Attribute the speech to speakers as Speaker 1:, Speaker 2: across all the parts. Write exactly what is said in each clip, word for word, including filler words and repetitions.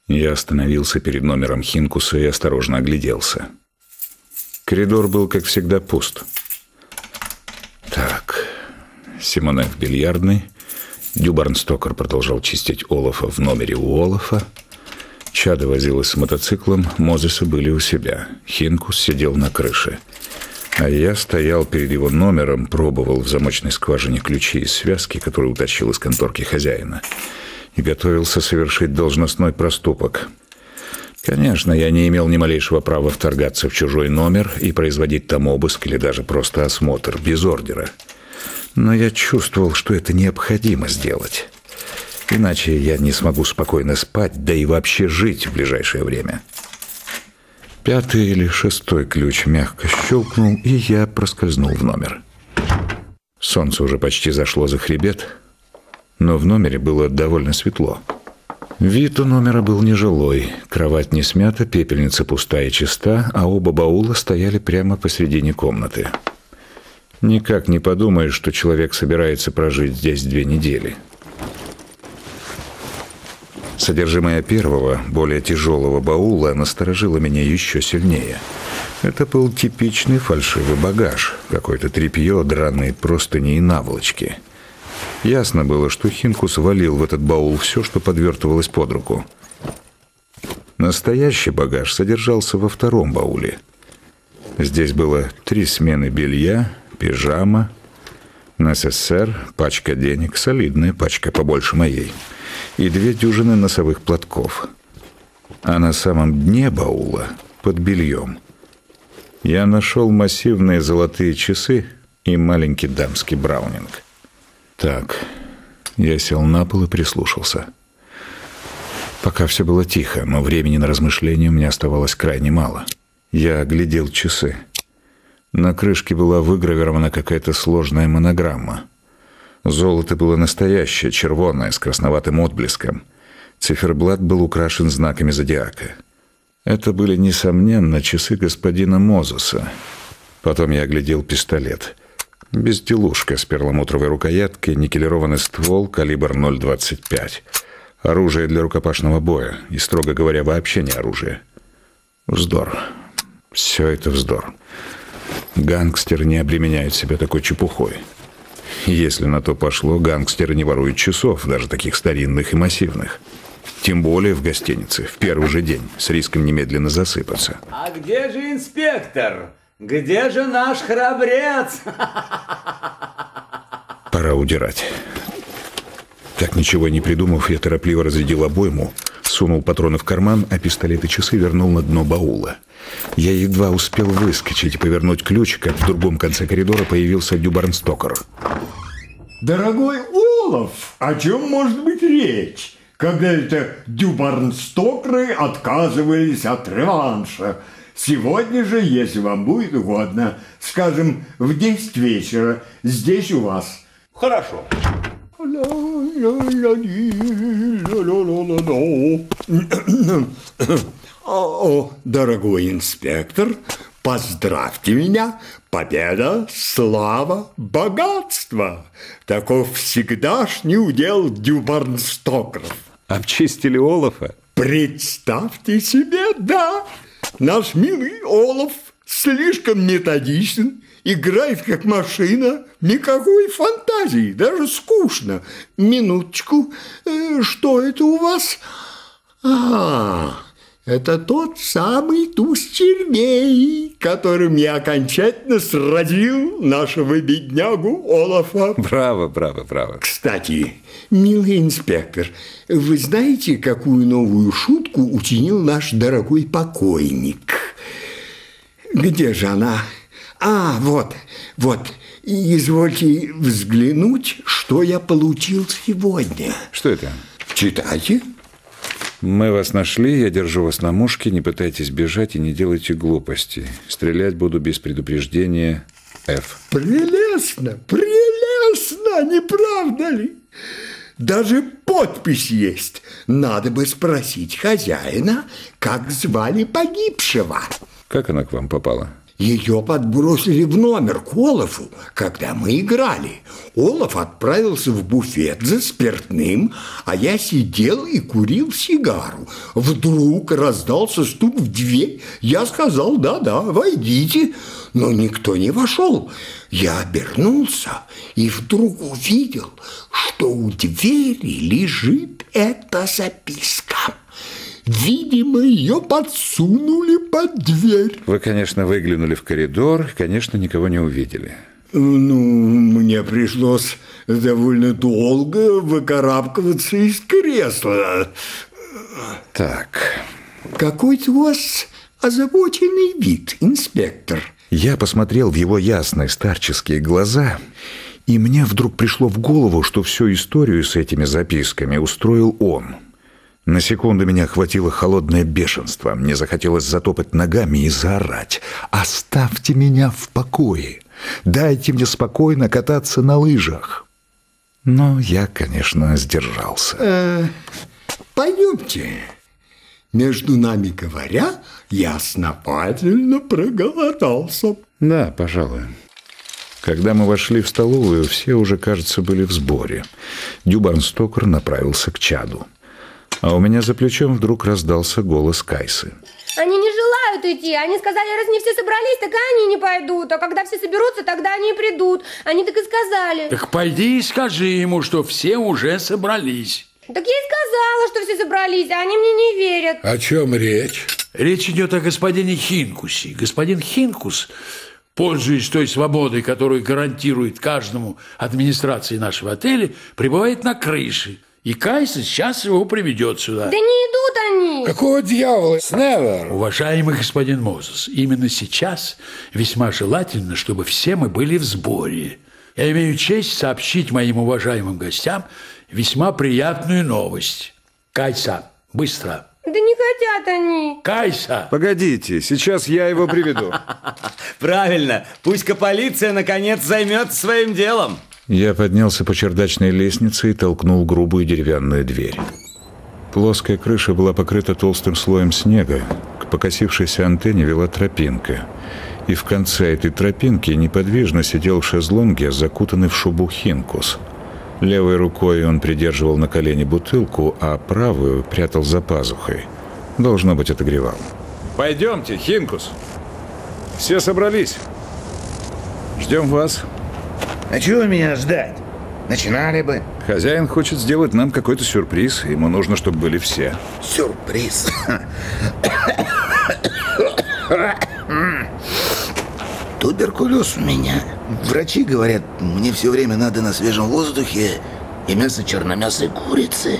Speaker 1: Я остановился перед номером Хинкуса и осторожно огляделся. Коридор был, как всегда, пуст. Так, Симоне в бильярдной. Дюбарнстокер продолжал чистить олофа в номере у Олафа. Чада возилась с мотоциклом, Мозесы были у себя. Хинкус сидел на крыше. А я стоял перед его номером, пробовал в замочной скважине ключи из связки, которые утащил из конторки хозяина, и готовился совершить должностной проступок. Конечно, я не имел ни малейшего права вторгаться в чужой номер и производить там обыск или даже просто осмотр, без ордера. Но я чувствовал, что это необходимо сделать. Иначе я не смогу спокойно спать, да и вообще жить в ближайшее время. Пятый или шестой ключ мягко щелкнул, и я проскользнул в номер. Солнце уже почти зашло за хребет, но в номере было довольно светло. Вид у номера был нежилой, кровать не смята, пепельница пустая и чиста, а оба баула стояли прямо посредине комнаты. Никак не подумаешь, что человек собирается прожить здесь две недели. Содержимое первого, более тяжелого баула насторожило меня еще сильнее. Это был типичный фальшивый багаж, какое-то тряпье, драные простыни и наволочки. Ясно было, что Хинкус валил в этот баул все, что подвертывалось под руку. Настоящий багаж содержался во втором бауле. Здесь было три смены белья, пижама, НССР, пачка денег, солидная пачка, побольше моей, и две дюжины носовых платков. А на самом дне баула, под бельем, я нашел массивные золотые часы и маленький дамский браунинг. Так, я сел на пол и прислушался. Пока все было тихо, но времени на размышления у меня оставалось крайне мало. Я оглядел часы. На крышке была выгравирована какая-то сложная монограмма. Золото было настоящее, червонное, с красноватым отблеском. Циферблат был украшен знаками зодиака. Это были, несомненно, часы господина Мозеса. Потом я оглядел пистолет. Безделушка с перламутровой рукояткой, никелированный ствол, калибр ноль двадцать пять. Оружие для рукопашного боя. И, строго говоря, вообще не оружие. Вздор. Все это вздор. Гангстеры не обременяют себя такой чепухой. Если на то пошло, гангстеры не воруют часов, даже таких старинных и массивных. Тем более в гостинице, в первый же день, с риском немедленно засыпаться.
Speaker 2: А где же инспектор? Где же наш храбрец?
Speaker 1: Пора удирать. Так ничего не придумав, я торопливо разрядил обойму, сунул патроны в карман, а пистолет и часы вернул на дно баула. Я едва успел выскочить и повернуть ключ, как в другом конце коридора появился Дюбарнстокер.
Speaker 3: Дорогой Олаф, о чем может быть речь, когда это Дюбарнстокеры отказывались от реванша? Сегодня же, если вам будет угодно, скажем, в десять вечера здесь у вас.
Speaker 2: Хорошо.
Speaker 3: О, дорогой инспектор, поздравьте меня. Победа, слава, богатство. Таков всегдашний удел Дюбарнстокеров.
Speaker 1: Обчистили Олафа?
Speaker 3: Представьте себе, да. Наш милый Олаф слишком методичен, играет как машина, никакой фантазии, даже скучно. Минуточку, что это у вас? А, это тот самый туз червей, которым я окончательно сразил нашего беднягу Олафа.
Speaker 1: Браво, браво, браво.
Speaker 3: Кстати, милый инспектор, вы знаете, какую новую шутку учинил наш дорогой покойник? Где же она? А, вот, вот. Извольте взглянуть, что я получил сегодня.
Speaker 1: Что это?
Speaker 3: Читайте.
Speaker 1: Мы вас нашли, я держу вас на мушке, не пытайтесь бежать и не делайте глупостей. Стрелять буду без предупреждения. Ф.
Speaker 3: Прелестно, прелестно, не правда ли? Даже подпись есть. Надо бы спросить хозяина, как звали погибшего.
Speaker 1: Как она к вам попала?
Speaker 3: Ее подбросили в номер к Олафу, когда мы играли. Олаф отправился в буфет за спиртным, а я сидел и курил сигару. Вдруг раздался стук в дверь. Я сказал: да-да, войдите. Но никто не вошел. Я обернулся и вдруг увидел, что у двери лежит эта записка. Видимо, ее подсунули под дверь.
Speaker 1: Вы, конечно, выглянули в коридор, конечно, никого не увидели.
Speaker 3: Ну, мне пришлось довольно долго выкарабкиваться из кресла.
Speaker 1: Так.
Speaker 3: Какой-то у вас озабоченный вид, инспектор.
Speaker 1: Я посмотрел в его ясные старческие глаза, и мне вдруг пришло в голову, что всю историю с этими записками устроил он. На секунду меня охватило холодное бешенство. Мне захотелось затопать ногами и заорать: «Оставьте меня в покое! Дайте мне спокойно кататься на лыжах!» Но я, конечно, сдержался.
Speaker 3: Э, пойдемте. Между нами говоря, я основательно проголодался.
Speaker 1: Да, пожалуй. Когда мы вошли в столовую, все уже, кажется, были в сборе. Дюбарнстокер направился к чаду. А у меня за плечом вдруг раздался голос Кайсы.
Speaker 4: Они не желают идти. Они сказали, раз не все собрались, так и они не пойдут. А когда все соберутся, тогда они и придут. Они так и сказали.
Speaker 5: Так пойди и скажи ему, что все уже собрались.
Speaker 4: Так я и сказала, что все собрались, а они мне не верят.
Speaker 6: О чем речь?
Speaker 5: Речь идет о господине Хинкусе. Господин Хинкус, пользуясь той свободой, которую гарантирует каждому администрации нашего отеля, пребывает на крыше. И Кайса сейчас его приведет сюда.
Speaker 4: Да не идут они.
Speaker 6: Какого дьявола? Сневер!
Speaker 5: Уважаемый господин Мозес, именно сейчас весьма желательно, чтобы все мы были в сборе. Я имею честь сообщить моим уважаемым гостям весьма приятную новость. Кайса, быстро.
Speaker 4: Да не хотят они.
Speaker 5: Кайса!
Speaker 1: Погодите, сейчас я его приведу.
Speaker 2: Правильно, пусть-ка полиция наконец займется своим делом.
Speaker 1: Я поднялся по чердачной лестнице и толкнул грубую деревянную дверь. Плоская крыша была покрыта толстым слоем снега. К покосившейся антенне вела тропинка. И в конце этой тропинки неподвижно сидел в шезлонге, закутанный в шубу Хинкус. Левой рукой он придерживал на колене бутылку, а правую прятал за пазухой. Должно быть, отогревал. «Пойдемте, Хинкус. Все собрались. Ждем вас».
Speaker 7: А чего меня ждать? Начинали бы.
Speaker 1: Хозяин хочет сделать нам какой-то сюрприз. Ему нужно, чтобы были все.
Speaker 7: Сюрприз. Туберкулез у меня. Врачи говорят, мне все время надо на свежем воздухе и мясо черномясой курицы.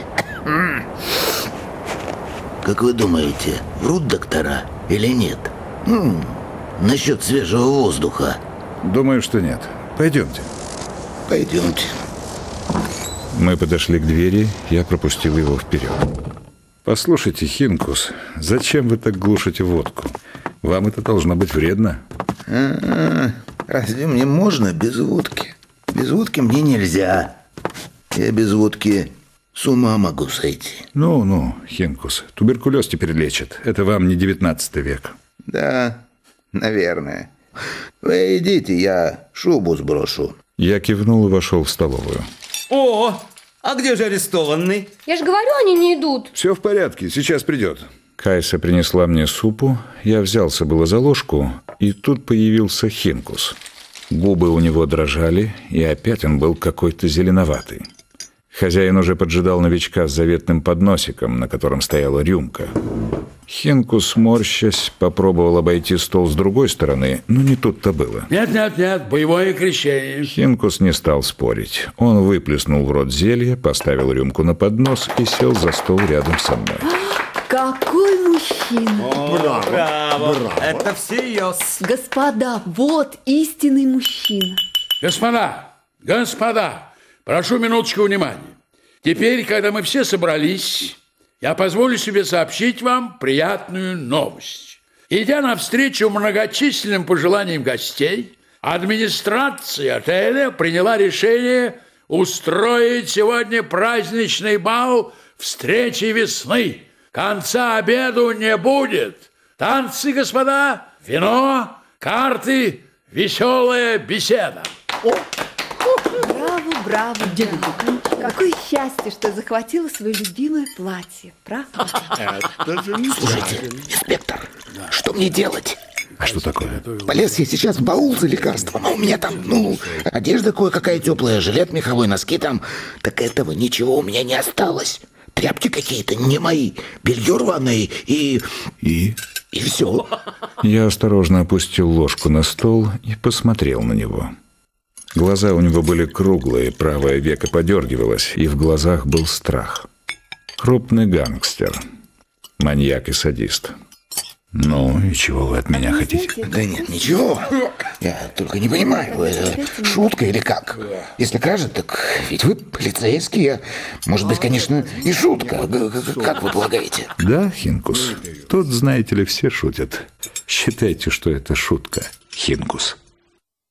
Speaker 7: Как вы думаете, врут доктора или нет? М-м, насчет свежего воздуха.
Speaker 1: Думаю, что нет. Пойдемте.
Speaker 7: Пойдемте.
Speaker 1: Мы подошли к двери, я пропустил его вперед. Послушайте, Хинкус, зачем вы так глушите водку? Вам это должно быть вредно.
Speaker 7: А-а-а. Разве мне можно без водки? Без водки мне нельзя. Я без водки с ума могу сойти.
Speaker 1: Ну-ну, Хинкус, туберкулез теперь лечат. Это вам не девятнадцатый век.
Speaker 7: Да, наверное. Вы идите, я шубу сброшу.
Speaker 1: Я кивнул и вошел в столовую.
Speaker 2: О, а где же арестованный?
Speaker 4: Я же говорю, они не идут.
Speaker 1: Все в порядке, сейчас придет. Кайса принесла мне супу, я взялся было за ложку, и тут появился Хинкус. Губы у него дрожали, и опять он был какой-то зеленоватый. Хозяин уже поджидал новичка с заветным подносиком, на котором стояла рюмка. Хинкус, морщась, попробовал обойти стол с другой стороны, но не тут-то было.
Speaker 5: Нет, нет, нет, боевое крещение.
Speaker 1: Хинкус не стал спорить. Он выплеснул в рот зелье, поставил рюмку на поднос и сел за стол рядом со мной.
Speaker 8: Какой мужчина!
Speaker 2: О,
Speaker 3: Браво,
Speaker 2: браво.
Speaker 3: браво.
Speaker 2: Это всерьез.
Speaker 8: Господа, вот истинный мужчина.
Speaker 5: Господа, господа, прошу минуточку внимания. Теперь, когда мы все собрались, я позволю себе сообщить вам приятную новость. Идя навстречу многочисленным пожеланиям гостей, администрация отеля приняла решение устроить сегодня праздничный бал встречи весны. Конца обеду не будет. Танцы, господа, вино, Карты, веселая беседа.
Speaker 8: Браво, браво, дядя. Какое счастье, что захватила свое любимое платье, правда?
Speaker 7: Слушайте, инспектор, что мне делать?
Speaker 1: А что такое?
Speaker 7: Полез я сейчас в баул за лекарством, а у меня там, ну, одежда кое-какая теплая, жилет меховой, носки там. Так этого ничего у меня не осталось. Тряпки какие-то не мои, белье рваное и...
Speaker 1: И?
Speaker 7: И все.
Speaker 1: Я осторожно опустил ложку на стол и посмотрел на него. Глаза у него были круглые, правое веко подергивалось, и в глазах был страх. Крупный гангстер, маньяк и садист. Ну, и чего вы от меня хотите?
Speaker 7: Да нет, ничего. Я только не понимаю, это шутка или как? Если кража, так ведь вы полицейские. Может быть, конечно, и шутка. Как вы полагаете?
Speaker 1: Да, Хинкус. Тут, знаете ли, все шутят. Считайте, что это шутка, Хинкус.